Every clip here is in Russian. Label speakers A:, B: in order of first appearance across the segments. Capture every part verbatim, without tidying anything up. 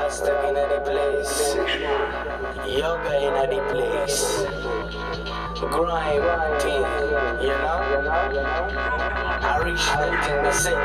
A: Hashtag in the place, yoga in the place, grind thing, you know? I reach that thing to say.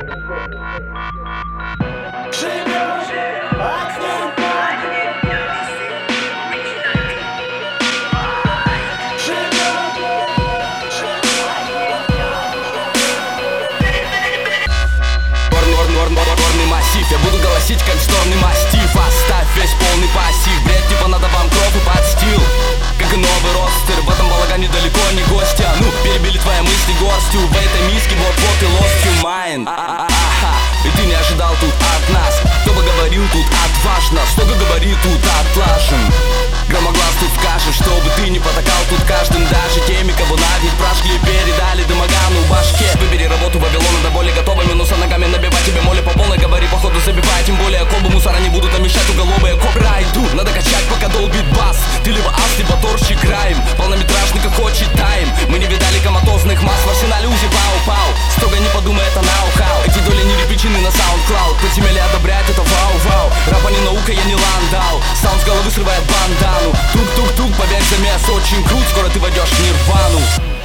B: Горный массив, я буду голосить, как шторный мастиф. Оставь весь полный пассив, бред, типа надо вам кров и подстил. Как и новый ростер, в этом балагане далеко не гостя. Ну, перебили твои мысли горстью, в этой миске вот-вот и lost you mine. А-а-а-ха, и ты не ожидал тут от нас. Кто бы говорил тут отважно, что бы говорит тут отлажен. Громоглас тут скажет, чтобы ты не потакал тут каждым, даже теми, кого на ведь прожгли, передали дымогану в башке. Выбери работу Вавилона до боли готова, минуса ногами набивать тебе моли по полной, говори походу забивай, тем более колбы мусора не будут намешать уголовые копрайду. Надо качать, пока долбит бас, ты либо ас, либо торщик краем, полнометражный как хочет тайм. Мы не видали коматозных масс, в арсенале узи пау-пау, строго не подумай, это ноу-хау. Эти доли не репичены на SoundCloud, подземелье одобряет это вау-вау. Рапа не наука, я не ландау, саунд с головы срывает бандану. Тук-тук-тук, поверь, замес очень крут, скоро ты войдешь в нирвану.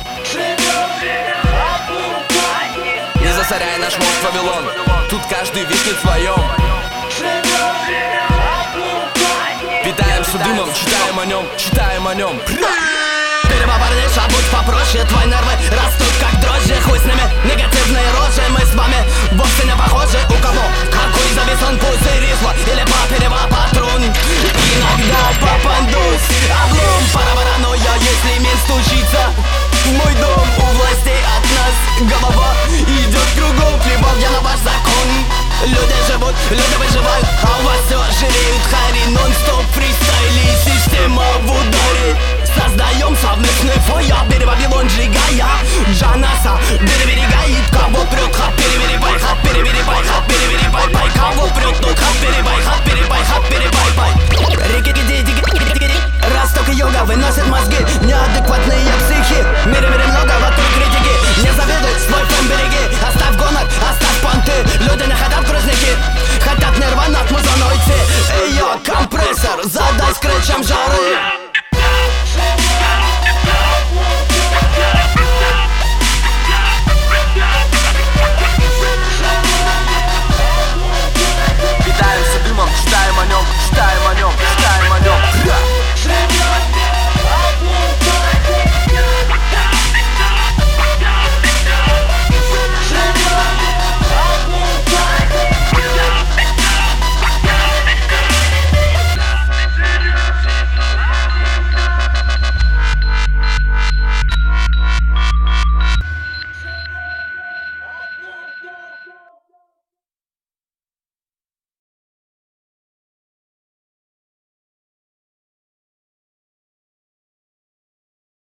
B: Не засоряй наш мост Вавилон, тут каждый виснет в своем. Питаемся дымом, читаем о нем, читаем о нем.
C: Перебабарниша, будь попроще, твои нервы растут как дрожжи. Хуй с ними, негативные рожи, мы с вами вовсе не похожи. У кого какой зависон пузыризма или паперева патрон. Иногда попадусь, облом, парабараноя, если мин стучится в мой дом. У властей от нас голова идет кругом, плевал я на ваш закон. Люди живут, люди выживают, а у вас все жиреют. Хари, нон-стоп, фристайли, система в ударе. Создаем совместный фойя, бери Вавилон, сжигая Джанаса, переберегает. Кого прет, хат, переберегай, хат, переберегай, хат, переберегай, бай. Кого прет, тут хат, перебай, хат, перебай, хат, перебай, бай. Рики-ки-ди-ди-ди-ди-ди, Росток и йога выносят мозги, неадекватные психи. В мире, мире много вокруг критики, не завидуй, свой фон береги. Оставь гонок, оставь понты, люди не хотят грузники, хотят нирвана от музона уйти. Эй, я компрессор, задай скретчем жары.